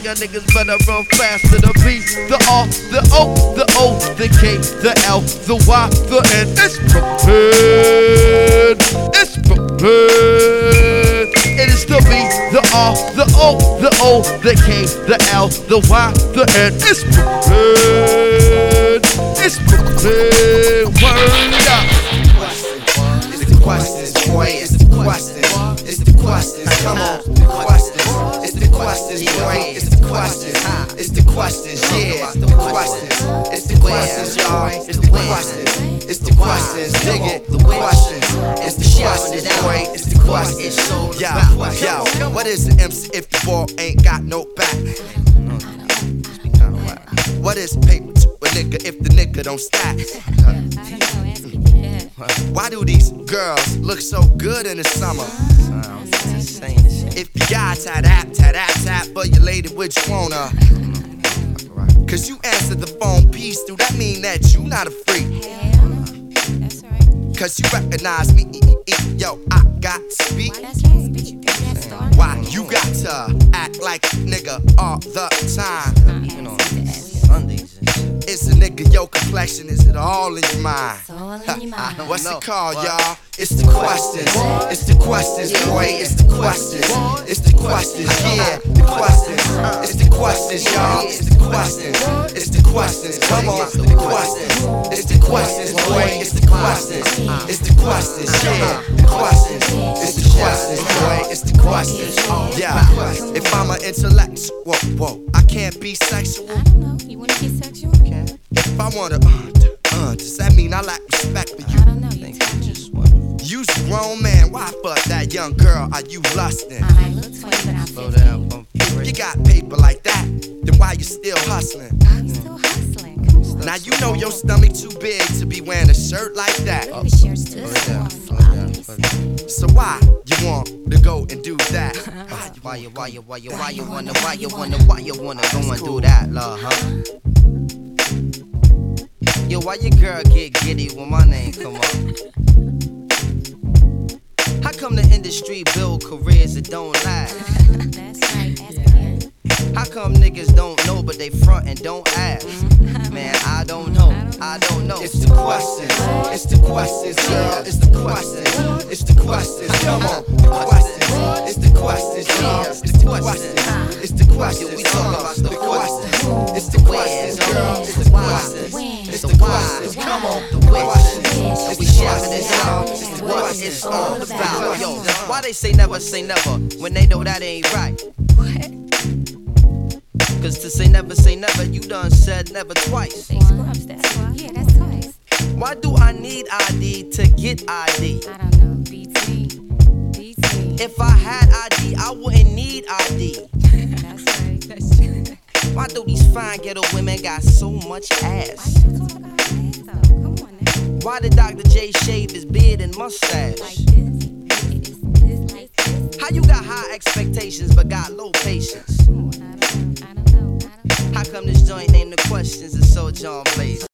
Y'all niggas better run faster. The B, the R, the O, the O, the K, the L, the Y, the N. It's Brooklyn. It's Brooklyn. It is the B, the R, the O, the O, the K, the L, the Y, the N. It's Brooklyn. It's Brooklyn. Word up. It's the questions, boy. It's the questions. It's the questions. Come on, the questions. It's the questions, boy. It's the questions. It's the questions, yeah. The questions. It's the questions, y'all. It's the questions. It's the questions. Dig it. The questions. It's the questions, boy. It's the questions. Yo, what is the MC if the ball ain't got no back? What is paper to a nigga if the nigga don't stack? Why do these girls look so good in the summer? If you got tap for your lady, which wanna? Cause you answer the phone piece, do that mean that you not a freak? Cause you recognize me, yo, I got to speak. Why you got to act like a nigga all the time? It's a nigga, your complexion, is it all in your mind? What's it called, y'all? It's the questions. It's the questions, boy. It's the questions. It's the questions, yeah. The questions. It's the questions, y'all. It's the questions. It's the questions. Come on, the questions. It's the questions, boy. It's the questions. It's the questions, yeah. The questions. It's the questions, boy. It's the questions. Yeah. If I'm an intellectual, whoa, I can't be sexual. I don't know. You wanna get sexual? If I wanna, does that mean I lack respect for you? I don't know. You tell me. You's a grown man, why fuck that young girl? Are you lusting? I look 20, but I'm 15. If you got paper like that, then why you still hustling? I'm still hustling. Come on. Now you know your stomach too big to be wearing a shirt like that. The shirt's too small. So why you want to go and do that? Why you wanna go and do that, love, huh? Yo, why your girl get giddy when my name come up? How come the industry build careers that don't last? That's right, ask again. How come niggas don't know but they front and don't ask? Man, I don't know. It's the questions. It's the questions, girl. It's the questions. It's the questions. Come on, the questions. It's the questions, y'all. It's the questions. It's the questions. We talking about the questions. It's the questions, girl. It's the questions. It's the questions. Come on, the questions. It's the questions, y'all. It's the questions. It's all about, yo, why they say never when they know that ain't right? Cause to say never, you done said never twice. Say scrubs, that's why. Yeah, that's twice. Why do I need ID to get ID? I don't know. BT. If I had ID, I wouldn't need ID. That's right. That's true. Why do these fine ghetto women got so much ass? Why you talk about ass though? Come on now. Why did Dr. J shave his beard and mustache? Like this. It's like this. How you got high expectations but got low patience? I don't know. How come this joint named The Questions is so John Blaze?